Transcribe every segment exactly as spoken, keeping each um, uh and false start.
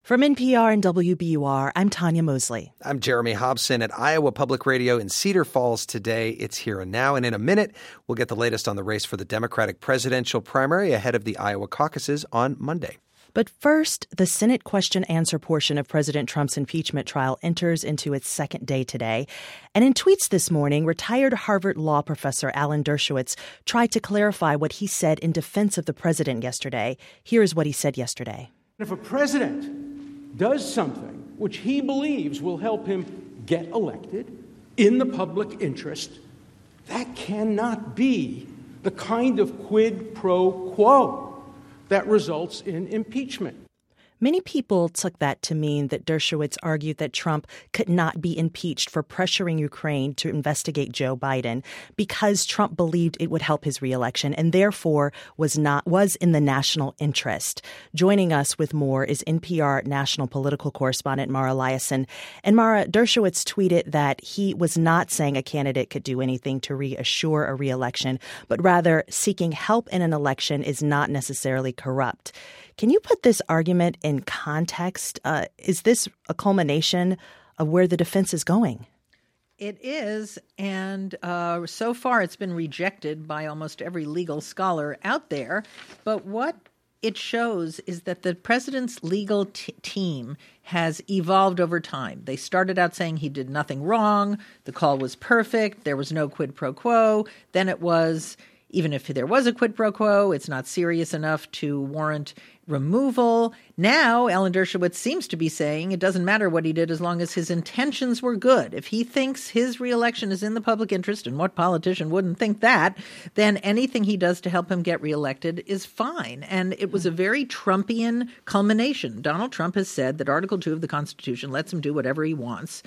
From N P R and W B U R, I'm Tanya Mosley. I'm Jeremy Hobson at Iowa Public Radio in Cedar Falls today. It's Here and Now, and in a minute, we'll get the latest on the race for the Democratic presidential primary ahead of the Iowa caucuses on Monday. But first, the Senate question-answer portion of President Trump's impeachment trial enters into its second day today. And in tweets this morning, retired Harvard law professor Alan Dershowitz tried to clarify what he said in defense of the president yesterday. Here is what he said yesterday. If a president does something which he believes will help him get elected in the public interest, that cannot be the kind of quid pro quo that results in impeachment. Many people took that to mean that Dershowitz argued that Trump could not be impeached for pressuring Ukraine to investigate Joe Biden because Trump believed it would help his reelection and therefore was not was in the national interest. Joining us with more is N P R national political correspondent Mara Liasson. And Mara, Dershowitz tweeted that he was not saying a candidate could do anything to reassure a reelection, but rather seeking help in an election is not necessarily corrupt. Can you put this argument in context? Uh, is this a culmination of where the defense is going? It is, and uh, so far it's been rejected by almost every legal scholar out there. But what it shows is that the president's legal t- team has evolved over time. They started out saying he did nothing wrong, the call was perfect, there was no quid pro quo. Then it was, even if there was a quid pro quo, it's not serious enough to warrant removal. Now, Alan Dershowitz seems to be saying it doesn't matter what he did as long as his intentions were good. If he thinks his reelection is in the public interest, and what politician wouldn't think that, then anything he does to help him get reelected is fine. And it was a very Trumpian culmination. Donald Trump has said that Article two of the Constitution lets him do whatever he wants.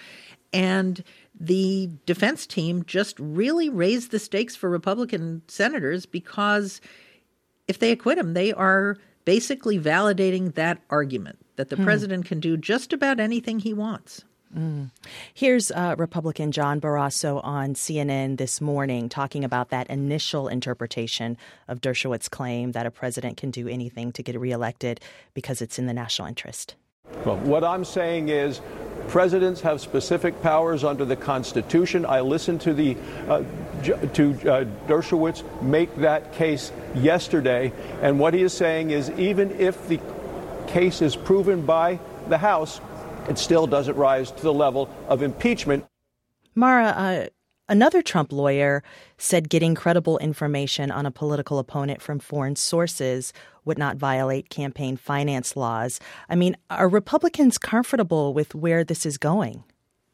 And the defense team just really raised the stakes for Republican senators because if they acquit him, they are basically validating that argument that the hmm. president can do just about anything he wants. Mm. Here's uh, Republican John Barrasso on C N N this morning talking about that initial interpretation of Dershowitz's claim that a president can do anything to get reelected because it's in the national interest. Well, what I'm saying is presidents have specific powers under the Constitution. I listened to the uh, to uh, Dershowitz make that case yesterday, and what he is saying is even if the case is proven by the House, it still doesn't rise to the level of impeachment. Mara, uh, another Trump lawyer said getting credible information on a political opponent from foreign sources would not violate campaign finance laws. I mean, are Republicans comfortable with where this is going?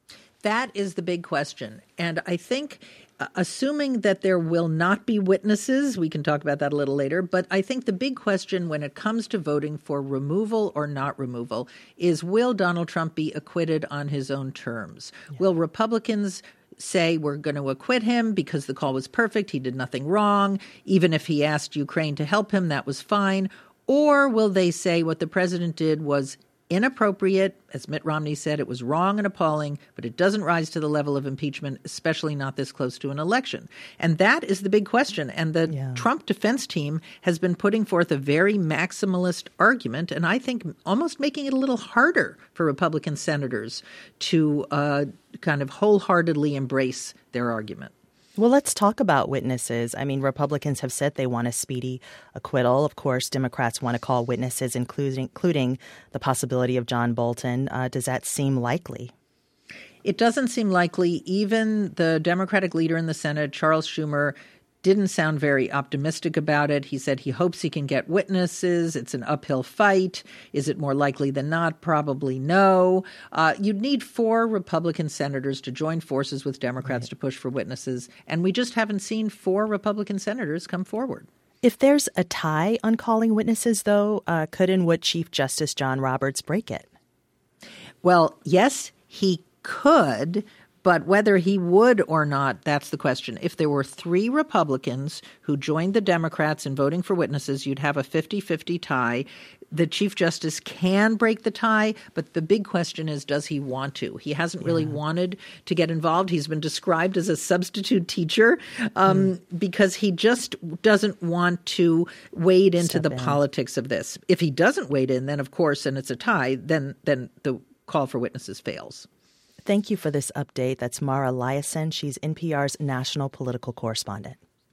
That is the big question. And I think uh, assuming that there will not be witnesses, we can talk about that a little later, but I think the big question when it comes to voting for removal or not removal is, will Donald Trump be acquitted on his own terms? Yeah. Will Republicans say we're going to acquit him because the call was perfect, he did nothing wrong, even if he asked Ukraine to help him, that was fine? Or will they say what the president did was inappropriate, as Mitt Romney said, it was wrong and appalling, but it doesn't rise to the level of impeachment, especially not this close to an election? And that is the big question. And the yeah. Trump defense team has been putting forth a very maximalist argument, and I think almost making it a little harder for Republican senators to uh, kind of wholeheartedly embrace their argument. Well, let's talk about witnesses. I mean, Republicans have said they want a speedy acquittal. Of course, Democrats want to call witnesses, including, including the possibility of John Bolton. Uh, does that seem likely? It doesn't seem likely. Even the Democratic leader in the Senate, Charles Schumer, didn't sound very optimistic about it. He said he hopes he can get witnesses. It's an uphill fight. Is it more likely than not? Probably no. Uh, you'd need four Republican senators to join forces with Democrats right. to push for witnesses. And we just haven't seen four Republican senators come forward. If there's a tie on calling witnesses, though, uh, could and would Chief Justice John Roberts break it? Well, yes, he could. But whether he would or not, that's the question. If there were three Republicans who joined the Democrats in voting for witnesses, you'd have a fifty-fifty tie. the Chief Justice can break the tie, but the big question is, does he want to? He hasn't really yeah. wanted to get involved. He's been described as a substitute teacher um, mm. because he just doesn't want to wade into Step the in. politics of this. If he doesn't wade in, then of course, and it's a tie, then then the call for witnesses fails. Thank you for this update. That's Mara Liasson. She's N P R's national political correspondent.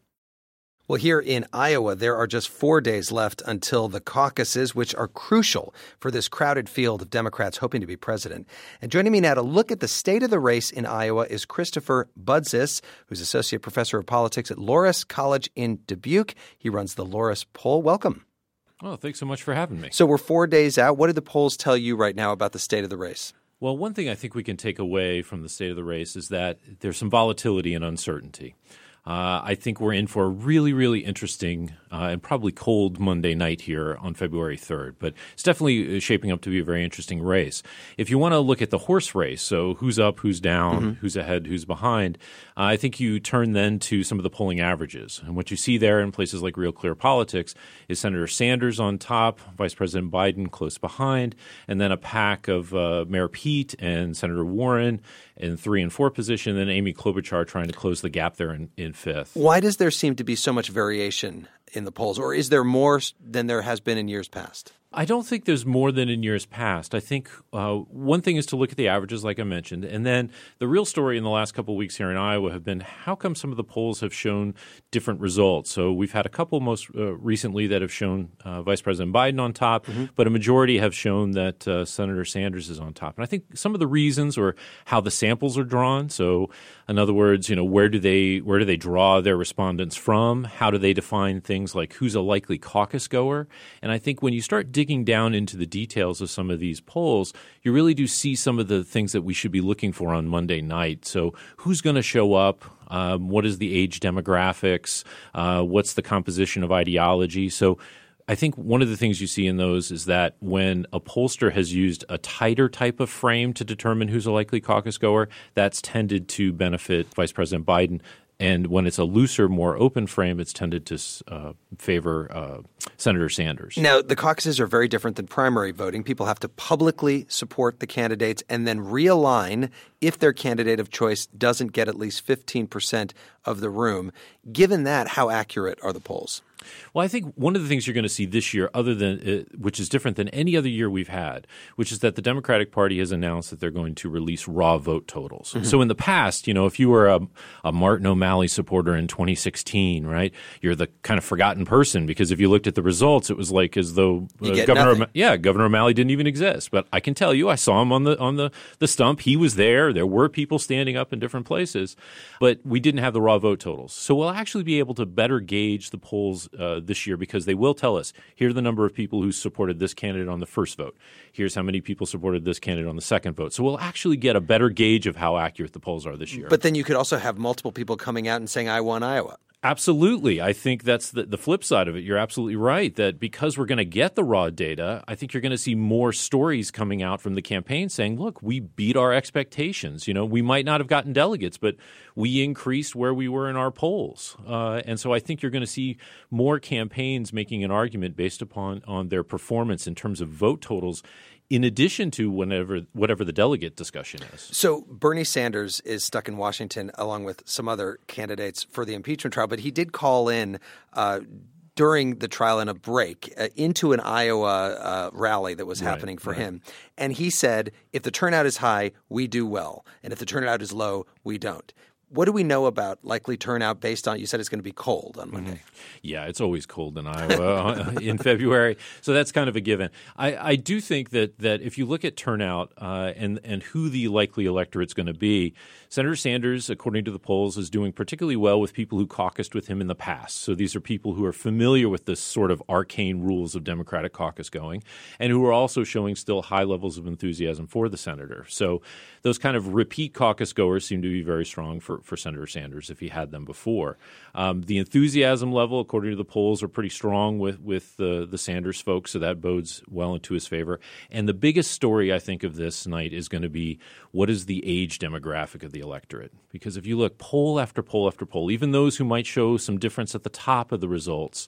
Well, here in Iowa, there are just four days left until the caucuses, which are crucial for this crowded field of Democrats hoping to be president. And joining me now to look at the state of the race in Iowa is Christopher Budzis, who's associate professor of politics at Loras College in Dubuque. He runs the Loras poll. Welcome. Oh, thanks so much for having me. So we're four days out. What do the polls tell you right now about the state of the race? Well, one thing I think we can take away from the state of the race is that there's some volatility and uncertainty. Uh, I think we're in for a really, really interesting uh, and probably cold Monday night here on February third. But it's definitely shaping up to be a very interesting race. If you want to look at the horse race, so who's up, who's down, mm-hmm. who's ahead, who's behind, uh, I think you turn then to some of the polling averages. And what you see there in places like Real Clear Politics is Senator Sanders on top, Vice President Biden close behind, and then a pack of uh, Mayor Pete and Senator Warren in three and four position, and then Amy Klobuchar trying to close the gap there in, in fifth. Why does there seem to be so much variation in the polls, or is there more than there has been in years past? I don't think there's more than in years past. I think uh, one thing is to look at the averages, like I mentioned, and then the real story in the last couple of weeks here in Iowa have been how come some of the polls have shown different results. So we've had a couple most uh, recently that have shown uh, Vice President Biden on top, mm-hmm. but a majority have shown that uh, Senator Sanders is on top. And I think some of the reasons or how the samples are drawn. So in other words, you know, where do they where do they draw their respondents from? How do they define things like who's a likely caucus goer? And I think when you start digging down into the details of some of these polls, you really do see some of the things that we should be looking for on Monday night. So who's going to show up? Um, what is the age demographics? Uh, what's the composition of ideology? So I think one of the things you see in those is that when a pollster has used a tighter type of frame to determine who's a likely caucus goer, that's tended to benefit Vice President Biden. And when it's a looser, more open frame, it's tended to uh, favor uh, Senator Sanders. Now, the caucuses are very different than primary voting. People have to publicly support the candidates and then realign if their candidate of choice doesn't get at least fifteen percent of the room. Given that, how accurate are the polls? Well, I think one of the things you're going to see this year, other than uh, which is different than any other year we've had, which is that the Democratic Party has announced that they're going to release raw vote totals. Mm-hmm. So in the past, you know, if you were a, a Martin O'Malley supporter in twenty sixteen, right, you're the kind of forgotten person because if you looked at the results, it was like as though uh, Governor O'Ma- yeah Governor O'Malley didn't even exist. But I can tell you, I saw him on the on the the stump. He was there. There were people standing up in different places, but we didn't have the raw vote totals. So we'll actually be able to better gauge the polls uh, this year because they will tell us, here are the number of people who supported this candidate on the first vote. Here's how many people supported this candidate on the second vote. So we'll actually get a better gauge of how accurate the polls are this year. But then you could also have multiple people coming out and saying, I won Iowa. Absolutely. I think that's the, the flip side of it. You're absolutely right that because we're going to get the raw data, I think you're going to see more stories coming out from the campaign saying, look, we beat our expectations. You know, we might not have gotten delegates, but we increased where we were in our polls. Uh, and so I think you're going to see more campaigns making an argument based upon on their performance in terms of vote totals in addition to whenever, whatever the delegate discussion is. So Bernie Sanders is stuck in Washington along with some other candidates for the impeachment trial, but he did call in uh, during the trial in a break uh, into an Iowa uh, rally that was right, happening for right. him. And he said, if the turnout is high, we do well. And if the turnout is low, we don't. What do we know about likely turnout based on – you said it's going to be cold on Monday. Mm-hmm. Yeah, it's always cold in Iowa in February. So that's kind of a given. I, I do think that that if you look at turnout uh, and, and who the likely electorate's going to be, Senator Sanders, according to the polls, is doing particularly well with people who caucused with him in the past. So these are people who are familiar with this sort of arcane rules of Democratic caucus going and who are also showing still high levels of enthusiasm for the senator. So those kind of repeat caucus goers seem to be very strong for for Senator Sanders if he had them before. Um, the enthusiasm level, according to the polls, are pretty strong with, with the, the Sanders folks, so that bodes well into his favor. And the biggest story, I think, of this night is going to be what is the age demographic of the electorate? Because if you look poll after poll after poll, even those who might show some difference at the top of the results,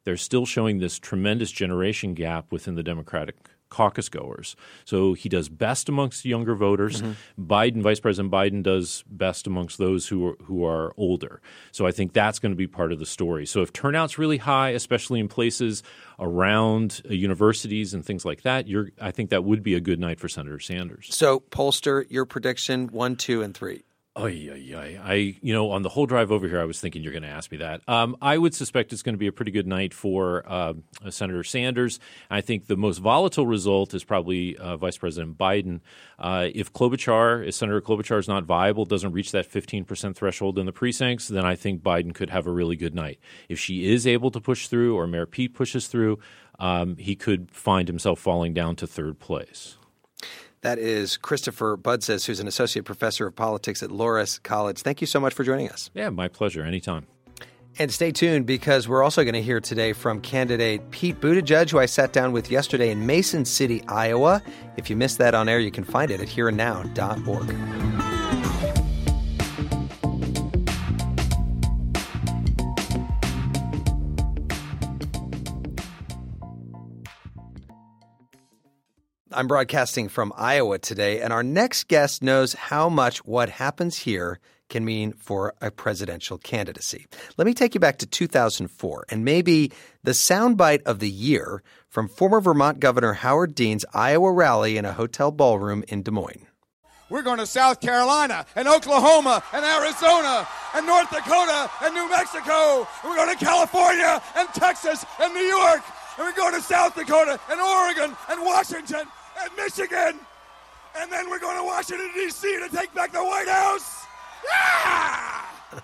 they're still showing this tremendous generation gap within the Democratic caucus goers. So he does best amongst younger voters. Mm-hmm. Biden, Vice President Biden, does best amongst those who are, who are older. So I think that's going to be part of the story. So if turnout's really high, especially in places around uh, universities and things like that, you're, I think that would be a good night for Senator Sanders. So, pollster, your prediction, one, two, and three. Oh, yeah, yeah. I, you know, on the whole drive over here, I was thinking you're going to ask me that. Um, I would suspect it's going to be a pretty good night for uh, Senator Sanders. I think the most volatile result is probably uh, Vice President Biden. Uh, if Klobuchar, if Senator Klobuchar is not viable, doesn't reach that fifteen percent threshold in the precincts, then I think Biden could have a really good night. If she is able to push through, or Mayor Pete pushes through, um, he could find himself falling down to third place. That is Christopher Budses, who's an associate professor of politics at Loras College. Thank you so much for joining us. Yeah, my pleasure. Anytime. And stay tuned, because we're also going to hear today from candidate Pete Buttigieg, who I sat down with yesterday in Mason City, Iowa. If you missed that on air, you can find it at here and now dot org. I'm broadcasting from Iowa today, and our next guest knows how much what happens here can mean for a presidential candidacy. Let me take you back to two thousand four, and maybe the soundbite of the year from former Vermont Governor Howard Dean's Iowa rally in a hotel ballroom in Des Moines. We're going to South Carolina and Oklahoma and Arizona and North Dakota and New Mexico. And we're going to California and Texas and New York. And we're going to South Dakota and Oregon and Washington and Michigan. And then we're going to Washington, D C to take back the White House. Yeah!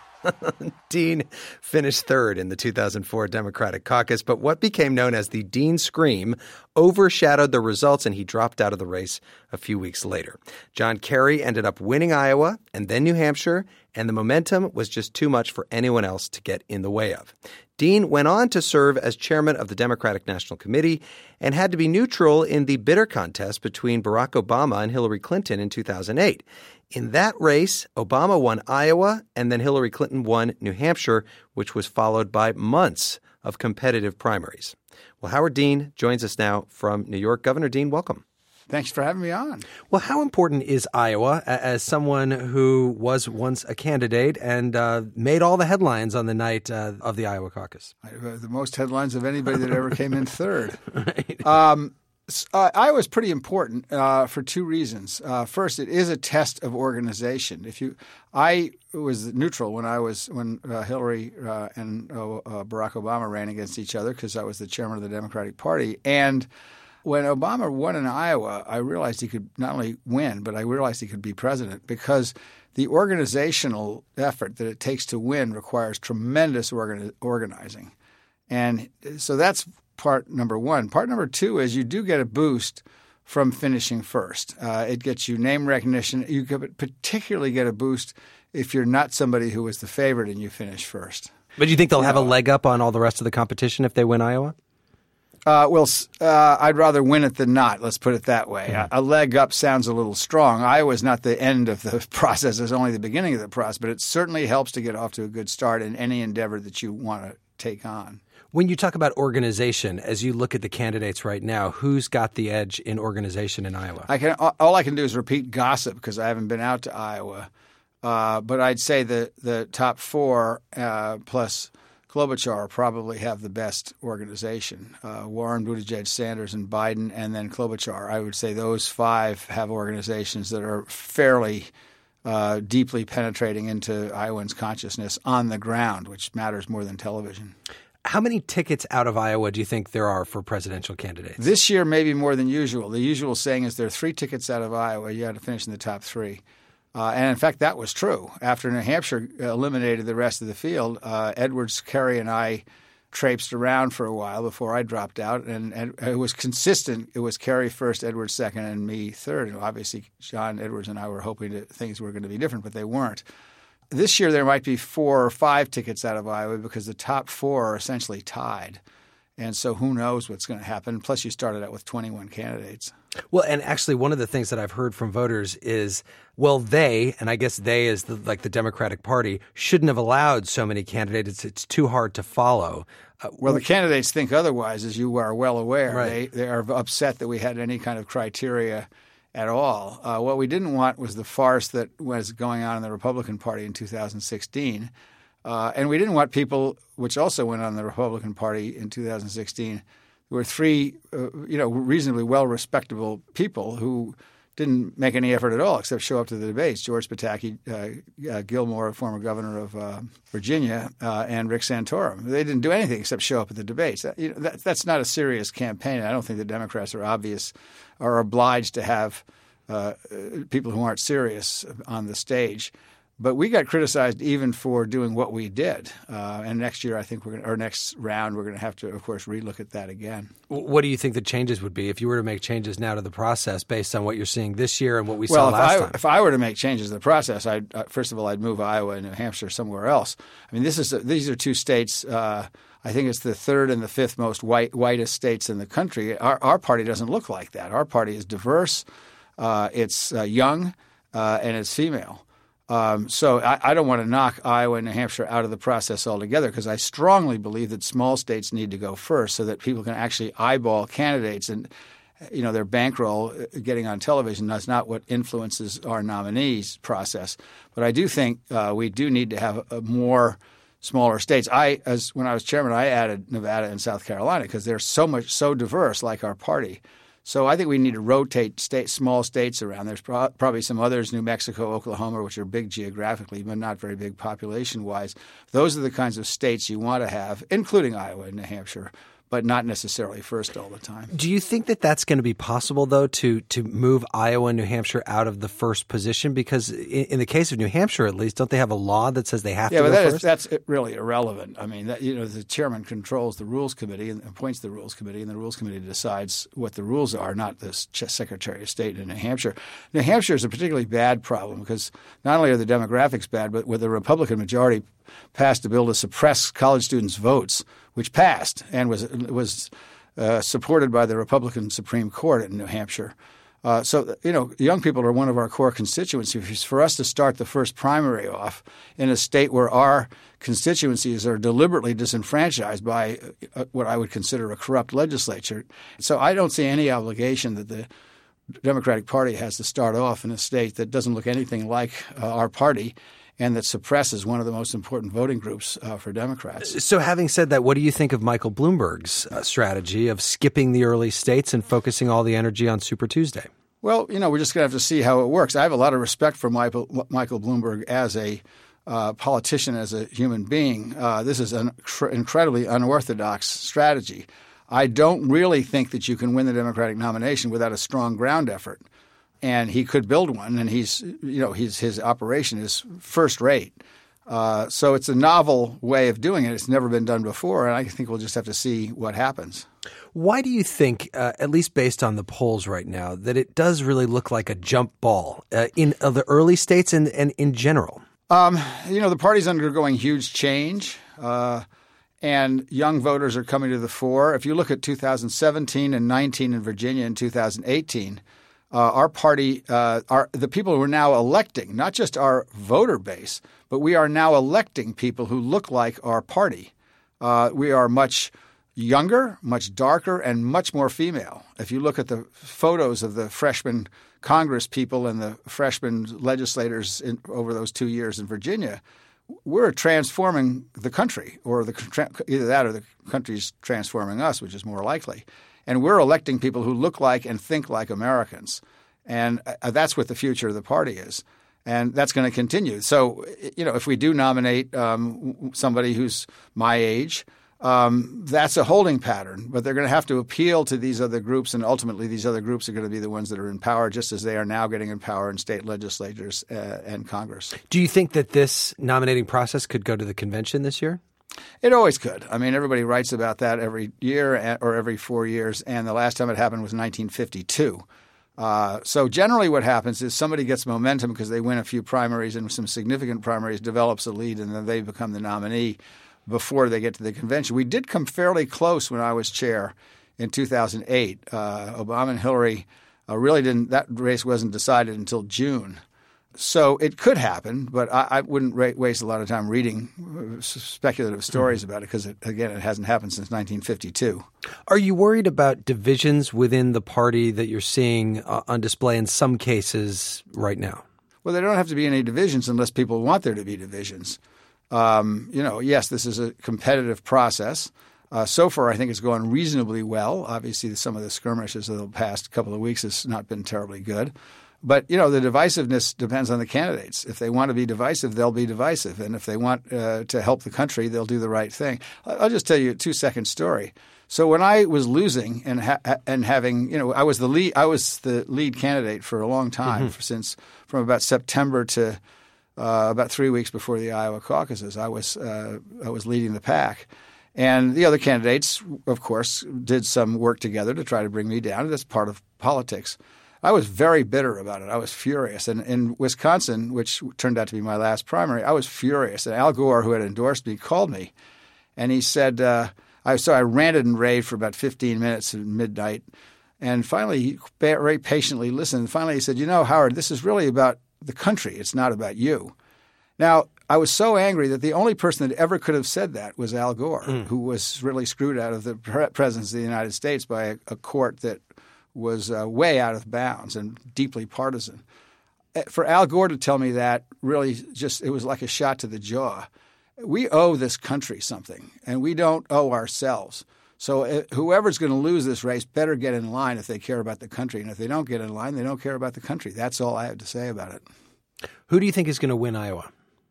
Dean finished third in the two thousand four Democratic caucus, but what became known as the Dean Scream overshadowed the results, and he dropped out of the race a few weeks later. John Kerry ended up winning Iowa and then New Hampshire, and the momentum was just too much for anyone else to get in the way of. Dean went on to serve as chairman of the Democratic National Committee and had to be neutral in the bitter contest between Barack Obama and Hillary Clinton in two thousand eight. In that race, Obama won Iowa, and then Hillary Clinton won New Hampshire, which was followed by months of competitive primaries. Well, Howard Dean joins us now from New York. Governor Dean, welcome. Thanks for having me on. Well, how important is Iowa as someone who was once a candidate and uh, made all the headlines on the night uh, of the Iowa caucus? The most headlines of anybody that ever came in third. Right. Um, uh, Iowa is pretty important uh, for two reasons. Uh, first, it is a test of organization. If you, I was neutral when I was when uh, Hillary uh, and uh, uh, Barack Obama ran against each other because I was the chairman of the Democratic Party. And when Obama won in Iowa, I realized he could not only win, but I realized he could be president because the organizational effort that it takes to win requires tremendous organi- organizing. And so that's part number one. Part number two is you do get a boost from finishing first. Uh, it gets you name recognition. You could particularly get a boost if you're not somebody who was the favorite and you finish first. But do you think they'll you have know, a leg up on all the rest of the competition if they win Iowa? Uh, well, uh, I'd rather win it than not. Let's put it that way. Mm-hmm. A, a leg up sounds a little strong. Iowa's not the end of the process. It's only the beginning of the process. But it certainly helps to get off to a good start in any endeavor that you want to take on. When you talk about organization, as you look at the candidates right now, who's got the edge in organization in Iowa? I can. All I can do is repeat gossip because I haven't been out to Iowa. Uh, but I'd say the, the top four uh, plus Klobuchar probably have the best organization. Uh, Warren, Buttigieg, Sanders, and Biden, and then Klobuchar. I would say those five have organizations that are fairly uh, deeply penetrating into Iowans' consciousness on the ground, which matters more than television. How many tickets out of Iowa do you think there are for presidential candidates? This year, maybe more than usual. The usual saying is there are three tickets out of Iowa. You had to finish in the top three. Uh, and, in fact, that was true. After New Hampshire eliminated the rest of the field, uh, Edwards, Kerry, and I traipsed around for a while before I dropped out. And, and it was consistent. It was Kerry first, Edwards second, and me third. And obviously, John Edwards and I were hoping that things were going to be different, but they weren't. This year, there might be four or five tickets out of Iowa because the top four are essentially tied. And so who knows what's going to happen. Plus, you started out with twenty-one candidates. Well, and actually one of the things that I've heard from voters is, well, they, and I guess they is the, like the Democratic Party, shouldn't have allowed so many candidates. It's, it's too hard to follow. Uh, well, the candidates think otherwise, as you are well aware. Right. They, they are upset that we had any kind of criteria at all. Uh, what we didn't want was the farce that was going on in the Republican Party in two thousand sixteen. Uh, and we didn't want people, which also went on in the Republican Party in two thousand sixteen, there were three, uh, you know, reasonably well-respectable people who didn't make any effort at all except show up to the debates. George Pataki, uh, uh, Gilmore, former governor of uh, Virginia, uh, and Rick Santorum. They didn't do anything except show up at the debates. That, you know, that, that's not a serious campaign. I don't think the Democrats are obvious are obliged to have uh, people who aren't serious on the stage. But we got criticized even for doing what we did. Uh, and next year, I think we're going or next round, we're going to have to, of course, relook at that again. What do you think the changes would be if you were to make changes now to the process based on what you're seeing this year and what we well, saw last I, time? If I were to make changes to the process, I'd, uh, first of all, I'd move Iowa and New Hampshire somewhere else. I mean, this is a, these are two states. Uh, I think it's the third and the fifth most white, whitest states in the country. Our, our party doesn't look like that. Our party is diverse. Uh, it's uh, young uh, and it's female. Um, so I, I don't want to knock Iowa and New Hampshire out of the process altogether because I strongly believe that small states need to go first so that people can actually eyeball candidates and, you know, their bankroll getting on television. That's not what influences our nominees process. But I do think uh, we do need to have a more smaller states. I, as when I was chairman, I added Nevada and South Carolina because they're so much so diverse, like our party. So I think we need to rotate state, small states around. There's pro- probably some others, New Mexico, Oklahoma, which are big geographically but not very big population-wise. Those are the kinds of states you want to have, including Iowa and New Hampshire, but not necessarily first all the time. Do you think that that's going to be possible, though, to to move Iowa and New Hampshire out of the first position? Because in, in the case of New Hampshire, at least, don't they have a law that says they have yeah, to go go that first? Yeah, but that's really irrelevant. I mean, that, you know, the chairman controls the Rules Committee and appoints the Rules Committee, and the Rules Committee decides what the rules are, not the Secretary of State in New Hampshire. New Hampshire is a particularly bad problem because not only are the demographics bad, but with the Republican majority passed a bill to suppress college students' votes, which passed and was was uh, supported by the Republican Supreme Court in New Hampshire. Uh, so, you know, young people are one of our core constituencies. For us to start the first primary off in a state where our constituencies are deliberately disenfranchised by uh, what I would consider a corrupt legislature. So I don't see any obligation that the Democratic Party has to start off in a state that doesn't look anything like uh, our party and that suppresses one of the most important voting groups uh, for Democrats. So having said that, what do you think of Michael Bloomberg's uh, strategy of skipping the early states and focusing all the energy on Super Tuesday? Well, you know, we're just going to have to see how it works. I have a lot of respect for Michael, Michael Bloomberg as a uh, politician, as a human being. Uh, this is an cr- incredibly unorthodox strategy. I don't really think that you can win the Democratic nomination without a strong ground effort. And he could build one, and he's, you know, he's, his operation is first rate. Uh, so it's a novel way of doing it. It's never been done before, and I think we'll just have to see what happens. Why do you think, uh, at least based on the polls right now, that it does really look like a jump ball uh, in uh, the early states and, and in general? Um, you know, the party's undergoing huge change, uh, and young voters are coming to the fore. If you look at two thousand seventeen and nineteen in Virginia and two thousand eighteen, Uh, our party, uh, our, the people who are now electing, not just our voter base, but we are now electing people who look like our party. Uh, we are much younger, much darker, and much more female. If you look at the photos of the freshman Congress people and the freshman legislators in, over those two years in Virginia, we're transforming the country, or the either that or the country's transforming us, which is more likely. And we're electing people who look like and think like Americans. And uh, that's what the future of the party is. And that's going to continue. So, you know, if we do nominate um, somebody who's my age, um, that's a holding pattern. But they're going to have to appeal to these other groups. And ultimately, these other groups are going to be the ones that are in power, just as they are now getting in power in state legislatures uh, and Congress. Do you think that this nominating process could go to the convention this year? It always could. I mean, everybody writes about that every year or every four years, and the last time it happened was nineteen fifty-two. Uh, so generally what happens is somebody gets momentum because they win a few primaries and some significant primaries, develops a lead, and then they become the nominee. before they get to the convention. We did come fairly close when I was chair in two thousand eight. Uh, Obama and Hillary uh, really didn't – that race wasn't decided until June. So it could happen, but I, I wouldn't ra- waste a lot of time reading speculative stories about it because, it, again, it hasn't happened since nineteen fifty-two. Are you worried about divisions within the party that you're seeing uh, on display in some cases right now? Well, there don't have to be any divisions unless people want there to be divisions. Um, you know, yes, this is a competitive process. Uh, so far, I think it's going reasonably well. Obviously, some of the skirmishes of the past couple of weeks has not been terribly good. But, you know, the divisiveness depends on the candidates. If they want to be divisive, they'll be divisive. And if they want uh, to help the country, they'll do the right thing. I'll just tell you a two-second story. So when I was losing and ha- and having, you know, I was the lead I was the lead candidate for a long time, mm-hmm. for, since from about September to uh, about three weeks before the Iowa caucuses. I was uh, I was leading the pack. And the other candidates, of course, did some work together to try to bring me down. That's part of politics. I was very bitter about it. I was furious. And in Wisconsin, which turned out to be my last primary, I was furious. And Al Gore, who had endorsed me, called me. And he said uh, – I so I ranted and raved for about fifteen minutes at midnight. And finally, he very patiently listened. And finally, he said, you know, Howard, this is really about the country. It's not about you. Now, I was so angry that the only person that ever could have said that was Al Gore, mm. who was really screwed out of the pre- presidency of the United States by a, a court that – was uh, way out of bounds and deeply partisan. For Al Gore to tell me that really just – it was like a shot to the jaw. We owe this country something, and we don't owe ourselves. So uh, whoever's going to lose this race better get in line if they care about the country. And if they don't get in line, they don't care about the country. That's all I have to say about it. Who do you think is going to win Iowa?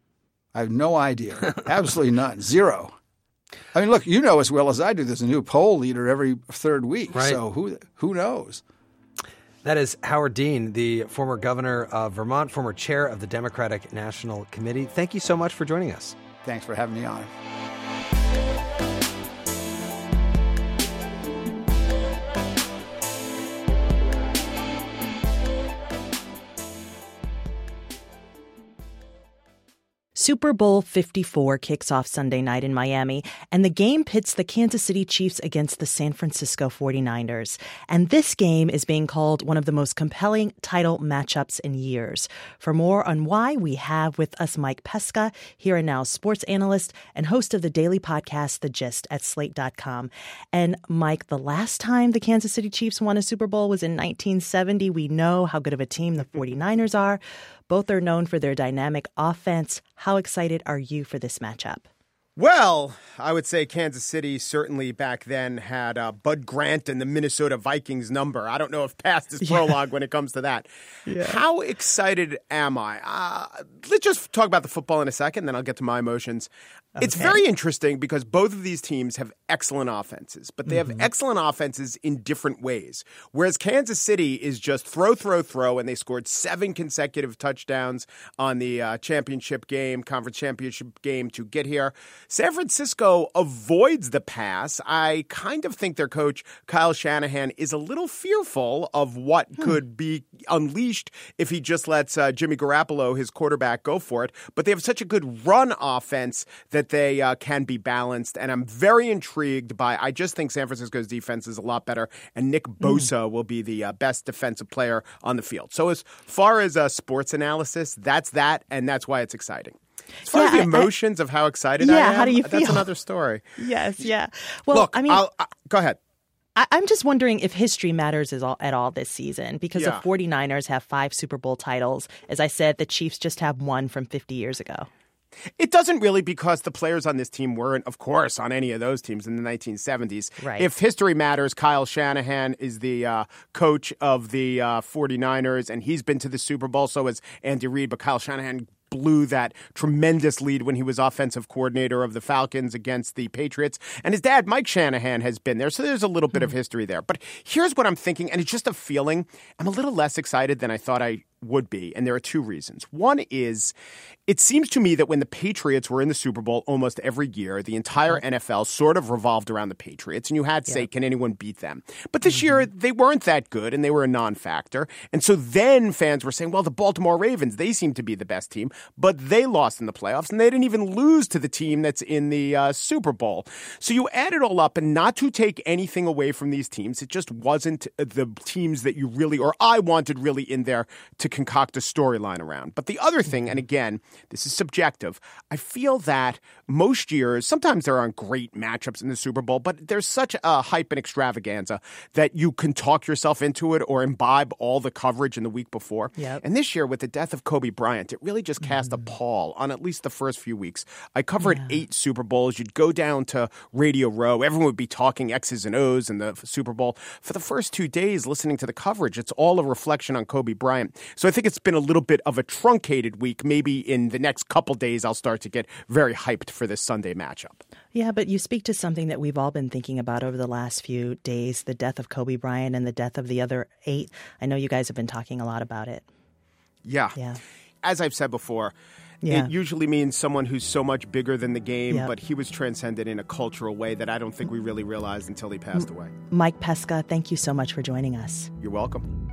I have no idea. Absolutely none. Zero. I mean, look, you know as well as I do, there's a new poll leader every third week. Right. So who who knows? That is Howard Dean, the former governor of Vermont, former chair of the Democratic National Committee. Thank you so much for joining us. Thanks for having me on. Super Bowl fifty-four kicks off Sunday night in Miami, and the game pits the Kansas City Chiefs against the San Francisco forty-niners. And this game is being called one of the most compelling title matchups in years. For more on why, we have with us Mike Pesca, Here and Now sports analyst and host of the daily podcast The Gist at slate dot com. And Mike, the last time the Kansas City Chiefs won a Super Bowl was in nineteen seventy. We know how good of a team the forty-niners are. Both are known for their dynamic offense. How excited are you for this matchup? Well, I would say Kansas City certainly back then had uh, Bud Grant and the Minnesota Vikings number. I don't know if past is prologue yeah. when it comes to that. Yeah. How excited am I? Uh, let's just talk about the football in a second, then I'll get to my emotions. Okay. It's very interesting because both of these teams have excellent offenses, but they have mm-hmm. excellent offenses in different ways. Whereas Kansas City is just throw, throw, throw, and they scored seven consecutive touchdowns on the uh, championship game, conference championship game to get here. San Francisco avoids the pass. I kind of think their coach, Kyle Shanahan, is a little fearful of what hmm. could be unleashed if he just lets uh, Jimmy Garoppolo, his quarterback, go for it. But they have such a good run offense that they uh, can be balanced. And I'm very intrigued by – I just think San Francisco's defense is a lot better, and Nick Bosa mm. will be the uh, best defensive player on the field. So as far as uh, sports analysis, that's that, and that's why it's exciting. As far yeah, as the emotions I, of how excited yeah, I am, how do you feel? That's another story. Yes, yeah. Well, Look, I mean, I'll, I, go ahead. I, I'm just wondering if history matters at all, at all this season because yeah. the forty-niners have five Super Bowl titles. As I said, the Chiefs just have one from fifty years ago. It doesn't really because the players on this team weren't, of course, on any of those teams in the nineteen seventies. Right. If history matters, Kyle Shanahan is the uh, coach of the uh, forty-niners, and he's been to the Super Bowl. So has Andy Reid, but Kyle Shanahan blew that tremendous lead when he was offensive coordinator of the Falcons against the Patriots. And his dad, Mike Shanahan, has been there. So there's a little bit of history there. But here's what I'm thinking, and it's just a feeling. I'm a little less excited than I thought I would be, and there are two reasons. One is It seems to me that when the Patriots were in the Super Bowl almost every year, the entire N F L sort of revolved around the Patriots, and you had to say, yeah. can anyone beat them? But this mm-hmm. year, they weren't that good, and they were a non-factor. And so then fans were saying, well, the Baltimore Ravens, they seem to be the best team, but they lost in the playoffs, and they didn't even lose to the team that's in the uh, Super Bowl. So you add it all up, and not to take anything away from these teams, it just wasn't the teams that you really, or I wanted really in there to concoct a storyline around. But the other thing, and again, this is subjective, I feel that most years, sometimes there aren't great matchups in the Super Bowl, but there's such a hype and extravaganza that you can talk yourself into it or imbibe all the coverage in the week before. Yep. And this year, with the death of Kobe Bryant, it really just cast mm. a pall on at least the first few weeks. I covered yeah. eight Super Bowls. You'd go down to Radio Row. Everyone would be talking X's and O's in the Super Bowl. For the first two days, listening to the coverage, it's all a reflection on Kobe Bryant. So I think it's been a little bit of a truncated week. Maybe in the next couple days, I'll start to get very hyped for this Sunday matchup. Yeah, but you speak to something that we've all been thinking about over the last few days, the death of Kobe Bryant and the death of the other eight. I know you guys have been talking a lot about it. Yeah. Yeah. As I've said before, yeah. it usually means someone who's so much bigger than the game, yep. but he was transcended in a cultural way that I don't think we really realized until he passed away. Mike Pesca, thank you so much for joining us. You're welcome.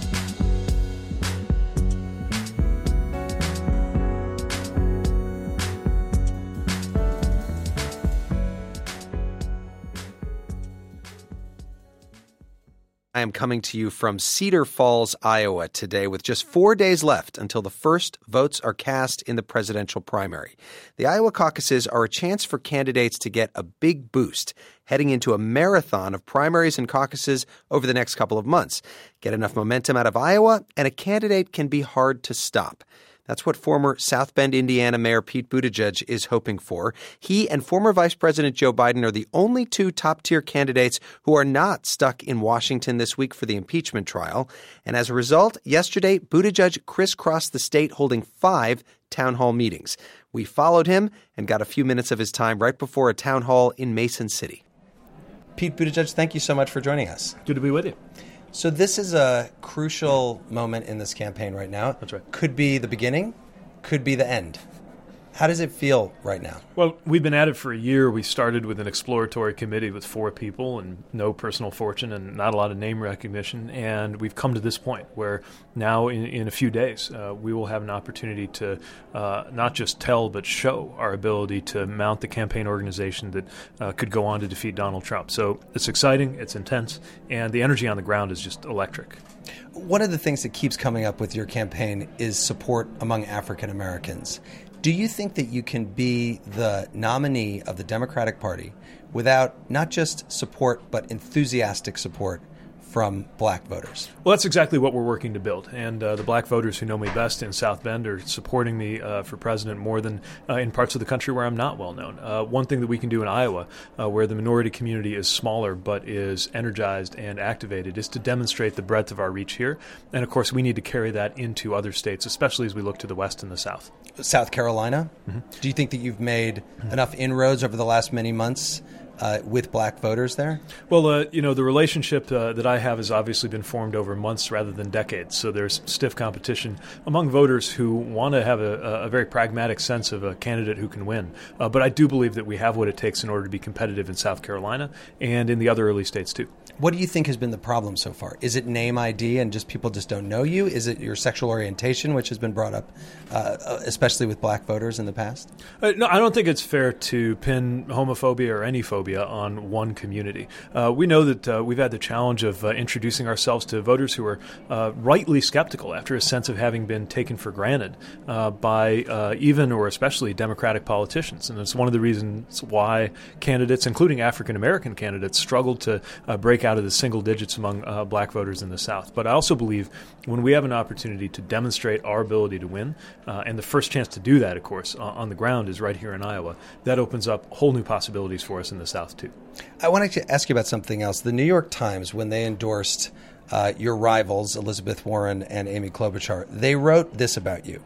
I am coming to you from Cedar Falls, Iowa today with just four days left until the first votes are cast in the presidential primary. The Iowa caucuses are a chance for candidates to get a big boost heading into a marathon of primaries and caucuses over the next couple of months. Get enough momentum out of Iowa, and a candidate can be hard to stop. That's what former South Bend, Indiana Mayor Pete Buttigieg is hoping for. He and former Vice President Joe Biden are the only two top-tier candidates who are not stuck in Washington this week for the impeachment trial. And as a result, yesterday, Buttigieg crisscrossed the state holding five town hall meetings. We followed him and got a few minutes of his time right before a town hall in Mason City. Pete Buttigieg, thank you so much for joining us. Good to be with you. So this is a crucial moment in this campaign right now. That's right. Could be the beginning, could be the end. How does it feel right now? Well, we've been at it for a year. We started with an exploratory committee with four people and no personal fortune and not a lot of name recognition. And we've come to this point where now in, in a few days, uh, we will have an opportunity to uh, not just tell but show our ability to mount the campaign organization that uh, could go on to defeat Donald Trump. So it's exciting, it's intense, and the energy on the ground is just electric. One of the things that keeps coming up with your campaign is support among African Americans. Do you think that you can be the nominee of the Democratic Party without not just support but enthusiastic support from black voters? Well, that's exactly what we're working to build. And uh, the black voters who know me best in South Bend are supporting me uh, for president more than uh, in parts of the country where I'm not well known. Uh, one thing that we can do in Iowa, uh, where the minority community is smaller but is energized and activated, is to demonstrate the breadth of our reach here. And, of course, we need to carry that into other states, especially as we look to the West and the South. South Carolina? Mm-hmm. Do you think that you've made mm-hmm. enough inroads over the last many months Uh, with black voters there? Well, uh, you know, the relationship uh, that I have has obviously been formed over months rather than decades. So there's stiff competition among voters who want to have a, a very pragmatic sense of a candidate who can win. Uh, but I do believe that we have what it takes in order to be competitive in South Carolina and in the other early states, too. What do you think has been the problem so far? Is it name I D and just people just don't know you? Is it your sexual orientation, which has been brought up, uh, especially with black voters in the past? Uh, no, I don't think it's fair to pin homophobia or any phobia on one community. Uh, we know that uh, we've had the challenge of uh, introducing ourselves to voters who are uh, rightly skeptical after a sense of having been taken for granted uh, by uh, even or especially Democratic politicians. And it's one of the reasons why candidates, including African-American candidates, struggled to uh, break out of the single digits among uh, black voters in the South. But I also believe when we have an opportunity to demonstrate our ability to win, uh, and the first chance to do that, of course, uh, on the ground is right here in Iowa, that opens up whole new possibilities for us in the South, too. I wanted to ask you about something else. The New York Times, when they endorsed uh, your rivals, Elizabeth Warren and Amy Klobuchar, they wrote this about you.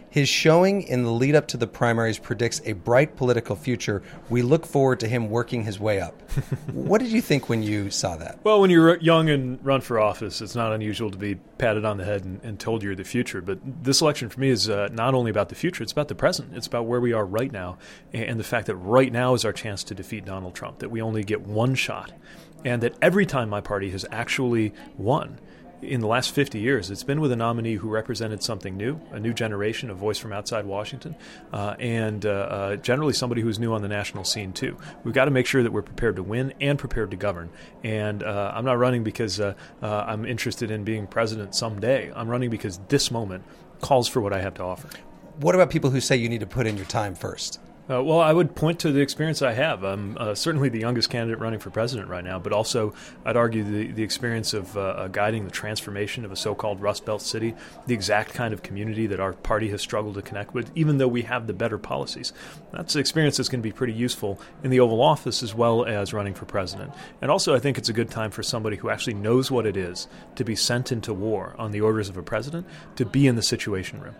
His showing in the lead up to the primaries predicts a bright political future. We look forward to him working his way up. What did you think when you saw that? Well, when you're young and run for office, it's not unusual to be patted on the head and, and told you're the future. But this election for me is uh, not only about the future, it's about the present. It's about where we are right now, and, and the fact that right now is our chance to defeat Donald Trump, that we only get one shot, and that every time my party has actually won in the last fifty years, it's been with a nominee who represented something new, a new generation, a voice from outside Washington, uh, and uh, uh, generally somebody who's new on the national scene, too. We've got to make sure that we're prepared to win and prepared to govern. And uh, I'm not running because uh, uh, I'm interested in being president someday. I'm running because this moment calls for what I have to offer. What about people who say you need to put in your time first? Uh, well, I would point to the experience I have. I'm uh, certainly the youngest candidate running for president right now, but also I'd argue the, the experience of uh, uh, guiding the transformation of a so-called Rust Belt city, the exact kind of community that our party has struggled to connect with, even though we have the better policies. That's an experience that's going to be pretty useful in the Oval Office as well as running for president. And also I think it's a good time for somebody who actually knows what it is to be sent into war on the orders of a president to be in the Situation Room.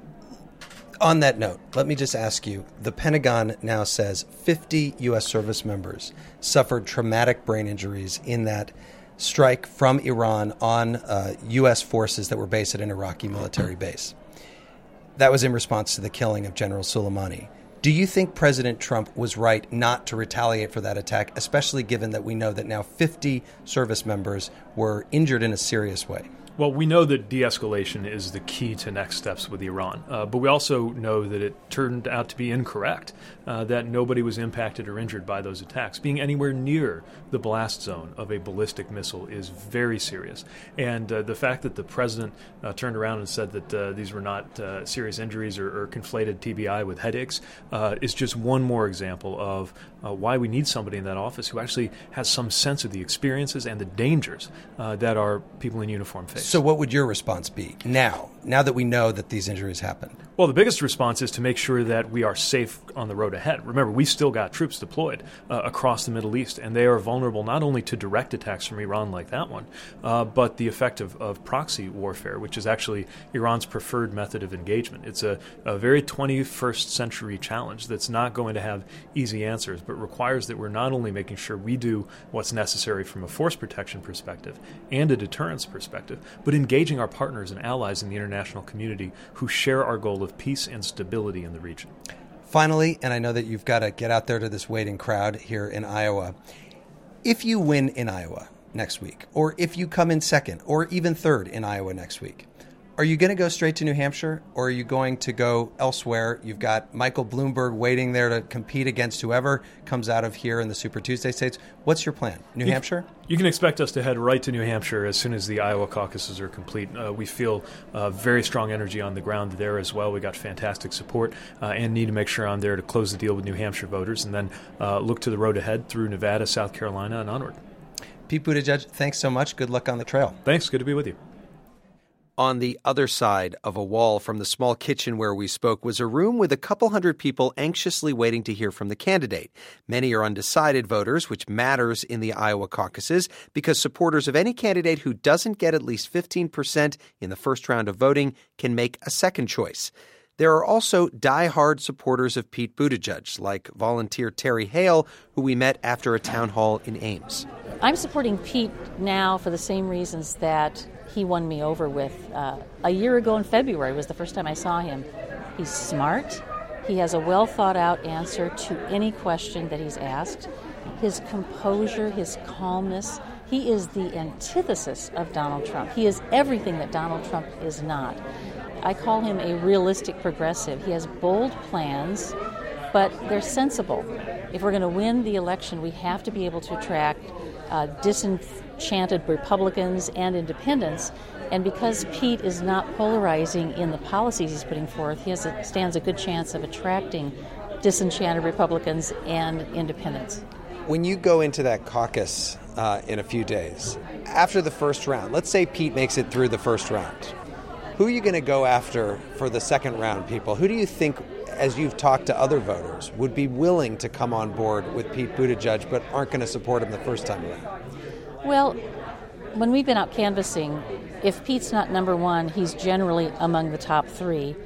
On that note, let me just ask you, the Pentagon now says fifty U S service members suffered traumatic brain injuries in that strike from Iran on uh, U S forces that were based at an Iraqi military base. That was in response to the killing of General Soleimani. Do you think President Trump was right not to retaliate for that attack, especially given that we know that now fifty service members were injured in a serious way? Well, we know that de-escalation is the key to next steps with Iran, uh, but we also know that it turned out to be incorrect, uh, that nobody was impacted or injured by those attacks. Being anywhere near the blast zone of a ballistic missile is very serious. And uh, the fact that the president uh, turned around and said that uh, these were not uh, serious injuries or, or conflated T B I with headaches uh, is just one more example of uh, why we need somebody in that office who actually has some sense of the experiences and the dangers uh, that our people in uniform face. So what would your response be now, now that we know that these injuries happened? Well, the biggest response is to make sure that we are safe on the road ahead. Remember, we still got troops deployed uh, across the Middle East, and they are vulnerable not only to direct attacks from Iran like that one, uh, but the effect of, of proxy warfare, which is actually Iran's preferred method of engagement. It's a, a very twenty-first century challenge that's not going to have easy answers, but requires that we're not only making sure we do what's necessary from a force protection perspective and a deterrence perspective, but engaging our partners and allies in the international community who share our goal of peace and stability in the region. Finally, and I know that you've got to get out there to this waiting crowd here in Iowa, if you win in Iowa next week, or if you come in second, or even third in Iowa next week, are you going to go straight to New Hampshire, or are you going to go elsewhere? You've got Michael Bloomberg waiting there to compete against whoever comes out of here in the Super Tuesday states. What's your plan? New you, Hampshire? You can expect us to head right to New Hampshire as soon as the Iowa caucuses are complete. Uh, we feel uh, very strong energy on the ground there as well. We got fantastic support uh, and need to make sure I'm there to close the deal with New Hampshire voters and then uh, look to the road ahead through Nevada, South Carolina, and onward. Pete Buttigieg, thanks so much. Good luck on the trail. Thanks. Good to be with you. On the other side of a wall from the small kitchen where we spoke was a room with a couple hundred people anxiously waiting to hear from the candidate. Many are undecided voters, which matters in the Iowa caucuses because supporters of any candidate who doesn't get at least fifteen percent in the first round of voting can make a second choice. There are also die-hard supporters of Pete Buttigieg, like volunteer Terry Hale, who we met after a town hall in Ames. I'm supporting Pete now for the same reasons that he won me over with. Uh, a year ago in February was the first time I saw him. He's smart. He has a well-thought-out answer to any question that he's asked. His composure, his calmness, he is the antithesis of Donald Trump. He is everything that Donald Trump is not. I call him a realistic progressive. He has bold plans, but they're sensible. If we're going to win the election, we have to be able to attract uh, disenchanted Republicans and independents. And because Pete is not polarizing in the policies he's putting forth, he has a, stands a good chance of attracting disenchanted Republicans and independents. When you go into that caucus uh, in a few days, after the first round, let's say Pete makes it through the first round, who are you going to go after for the second round people? Who do you think, as you've talked to other voters, would be willing to come on board with Pete Buttigieg but aren't going to support him the first time around? Well, when we've been out canvassing, if Pete's not number one, he's generally among the top three.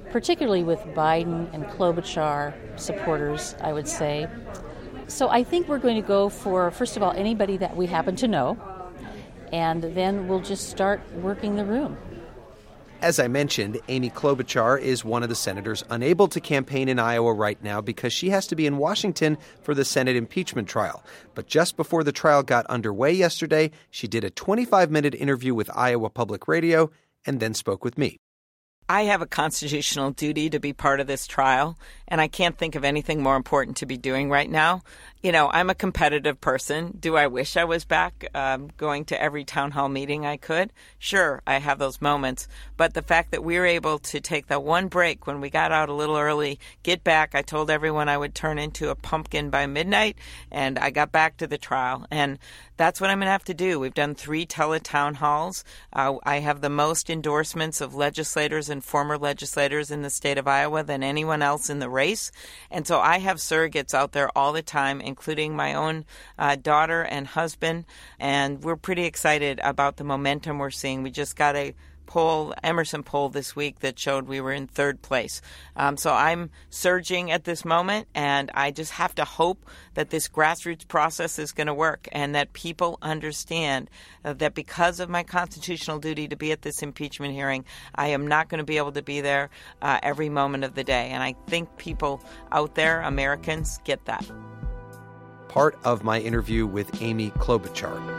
particularly with Biden and Klobuchar supporters, I would say. So I think we're going to go for, first of all, anybody that we happen to know, and then we'll just start working the room. As I mentioned, Amy Klobuchar is one of the senators unable to campaign in Iowa right now because she has to be in Washington for the Senate impeachment trial. But just before the trial got underway yesterday, she did a twenty-five minute interview with Iowa Public Radio and then spoke with me. I have a constitutional duty to be part of this trial, and I can't think of anything more important to be doing right now. You know, I'm a competitive person. Do I wish I was back um, going to every town hall meeting I could? Sure, I have those moments. But the fact that we were able to take that one break when we got out a little early, get back, I told everyone I would turn into a pumpkin by midnight, and I got back to the trial. And that's what I'm going to have to do. We've done three tele-town halls. Uh, I have the most endorsements of legislators and former legislators in the state of Iowa than anyone else in the race. And so I have surrogates out there all the time, including my own uh, daughter and husband. And we're pretty excited about the momentum we're seeing. We just got a poll, Emerson poll this week that showed we were in third place. Um, so I'm surging at this moment, and I just have to hope that this grassroots process is going to work and that people understand uh, that because of my constitutional duty to be at this impeachment hearing, I am not going to be able to be there uh, every moment of the day. And I think people out there, Americans, get that. Part of my interview with Amy Klobuchar.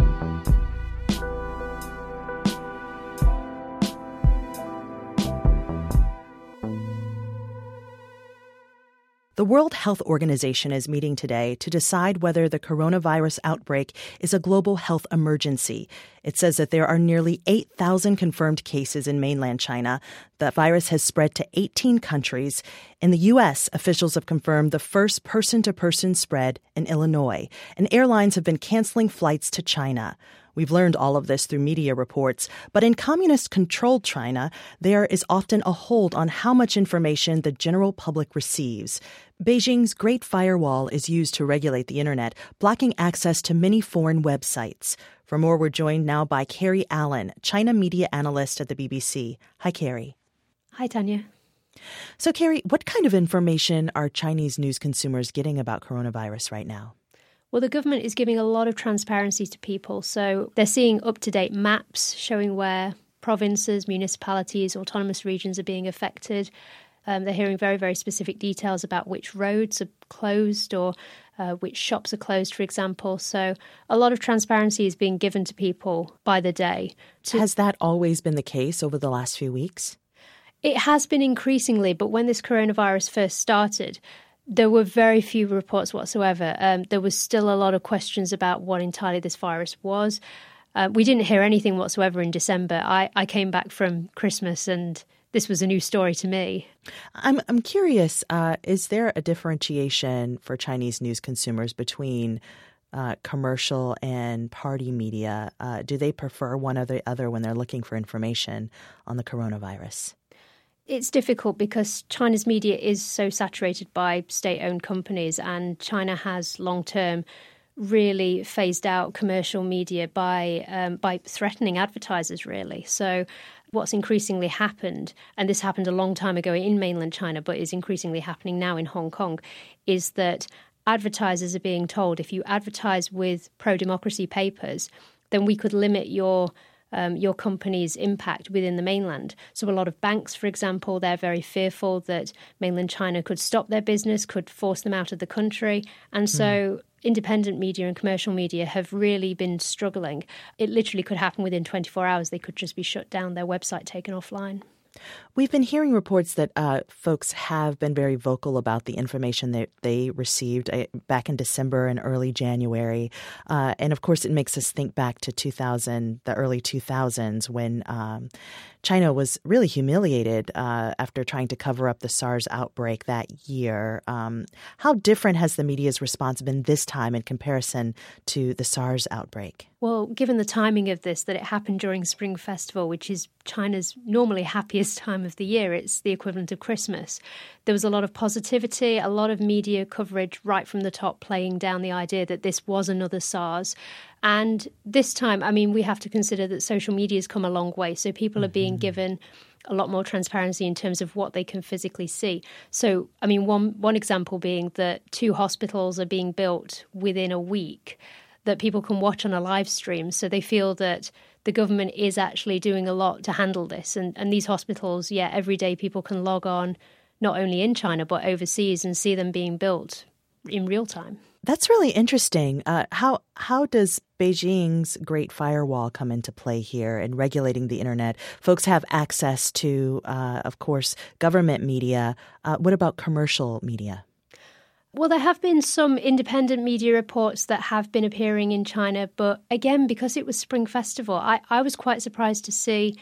The World Health Organization is meeting today to decide whether the coronavirus outbreak is a global health emergency. It says that there are nearly eight thousand confirmed cases in mainland China. The virus has spread to eighteen countries. In the U S, officials have confirmed the first person-to-person spread in Illinois, and airlines have been canceling flights to China. We've learned all of this through media reports, but in communist-controlled China, there is often a hold on how much information the general public receives. Beijing's Great Firewall is used to regulate the internet, blocking access to many foreign websites. For more, we're joined now by Carrie Allen, China media analyst at the B B C. Hi, Carrie. Hi, Tanya. So, Carrie, what kind of information are Chinese news consumers getting about coronavirus right now? Well, the government is giving a lot of transparency to people. So they're seeing up-to-date maps showing where provinces, municipalities, autonomous regions are being affected. Um, they're hearing very, very specific details about which roads are closed or uh, which shops are closed, for example. So a lot of transparency is being given to people by the day. To- Has that always been the case over the last few weeks? It has been increasingly, but when this coronavirus first started, there were very few reports whatsoever. Um, there was still a lot of questions about what entirely this virus was. Uh, we didn't hear anything whatsoever in December. I, I came back from Christmas and this was a new story to me. I'm I'm curious, uh, is there a differentiation for Chinese news consumers between uh, commercial and party media? Uh, do they prefer one or the other when they're looking for information on the coronavirus? It's difficult because China's media is so saturated by state-owned companies, and China has long-term really phased out commercial media by um, by threatening advertisers, really. So what's increasingly happened, and this happened a long time ago in mainland China, but is increasingly happening now in Hong Kong, is that advertisers are being told if you advertise with pro-democracy papers, then we could limit your Um, your company's impact within the mainland. So a lot of banks, for example, they're very fearful that mainland China could stop their business, could force them out of the country. And so mm. independent media and commercial media have really been struggling. It literally could happen within twenty-four hours. They could just be shut down, their website taken offline. We've been hearing reports that uh, folks have been very vocal about the information that they received uh, back in December and early January. Uh, and of course, it makes us think back to two thousand, the early two thousands, when um, China was really humiliated uh, after trying to cover up the SARS outbreak that year. Um, how different has the media's response been this time in comparison to the SARS outbreak? Well, given the timing of this, that it happened during Spring Festival, which is China's normally happiest time of the year, it's the equivalent of Christmas. There was a lot of positivity, a lot of media coverage right from the top playing down the idea that this was another SARS. And this time, I mean, we have to consider that social media has come a long way. So people mm-hmm. are being given a lot more transparency in terms of what they can physically see. So, I mean, one one example being that two hospitals are being built within a week that people can watch on a live stream. So they feel that the government is actually doing a lot to handle this. And, and these hospitals, yeah, every day people can log on, not only in China, but overseas and see them being built in real time. That's really interesting. Uh, how how does Beijing's Great Firewall come into play here in regulating the internet? Folks have access to, uh, of course, government media. Uh, what about commercial media? Well, there have been some independent media reports that have been appearing in China. But again, because it was Spring Festival, I, I was quite surprised to see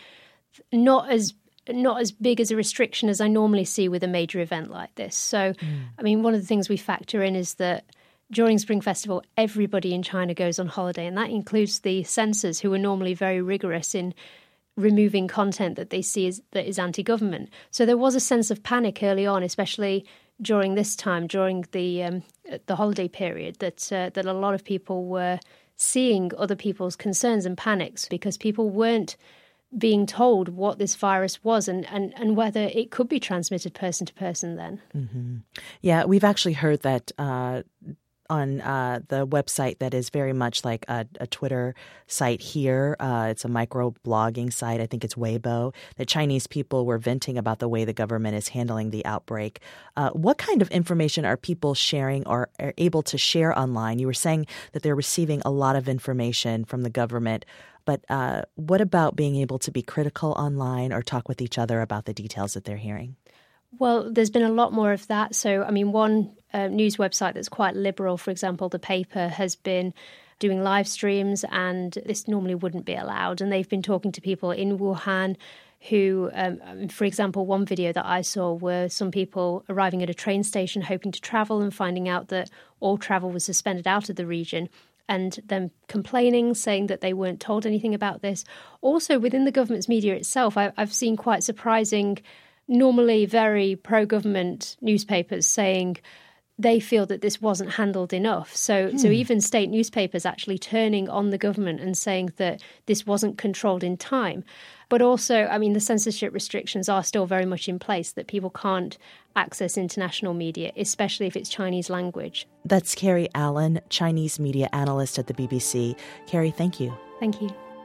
not as not as big as a restriction as I normally see with a major event like this. So, mm. I mean, one of the things we factor in is that during Spring Festival, everybody in China goes on holiday, and that includes the censors, who are normally very rigorous in removing content that they see as, that is anti-government. So there was a sense of panic early on, especially during this time, during the um, the holiday period, that uh, that a lot of people were seeing other people's concerns and panics because people weren't being told what this virus was and, and, and whether it could be transmitted person to person then. Mm-hmm. Yeah, we've actually heard that uh, on uh, the website that is very much like a, a Twitter site here. Uh, it's a micro-blogging site. I think it's Weibo, that Chinese people were venting about the way the government is handling the outbreak. Uh, what kind of information are people sharing or are able to share online? You were saying that they're receiving a lot of information from the government. But uh, what about being able to be critical online or talk with each other about the details that they're hearing? Well, there's been a lot more of that. So, I mean, one uh, news website that's quite liberal, for example, The Paper, has been doing live streams, and this normally wouldn't be allowed. And they've been talking to people in Wuhan who, um, for example, one video that I saw were some people arriving at a train station hoping to travel and finding out that all travel was suspended out of the region, and them complaining, saying that they weren't told anything about this. Also, within the government's media itself, I, I've seen quite surprising, normally very pro-government newspapers saying they feel that this wasn't handled enough. So, hmm. so even state newspapers actually turning on the government and saying that this wasn't controlled in time. But also, I mean, the censorship restrictions are still very much in place, that people can't access international media, especially if it's Chinese language. That's Carrie Allen, Chinese media analyst at the B B C. Carrie, thank you. Thank you.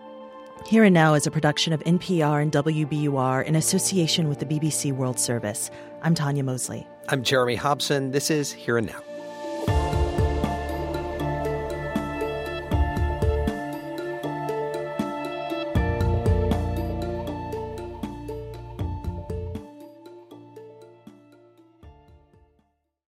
Here and Now is a production of N P R and W B U R in association with the B B C World Service. I'm Tanya Mosley. I'm Jeremy Hobson. This is Here and Now.